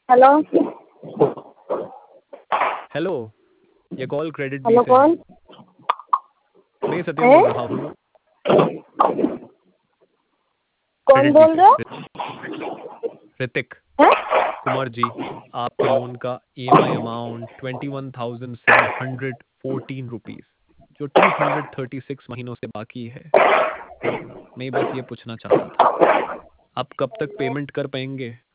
Hello. Hello. ये call credit बी hello से है। कौन मैं सत्यम है? बोल रहा हूँ। कौन क्रेडिट बी बोल से रहे हो? ऋतिक हैं? कुमार जी। आपके लोन का ईएमआई अमाउंट 21,714 रुपीज, जो 236 महीनों से बाकी है। मैं बस ये पूछना चाहता था, आप कब तक पेमेंट कर पाएंगे?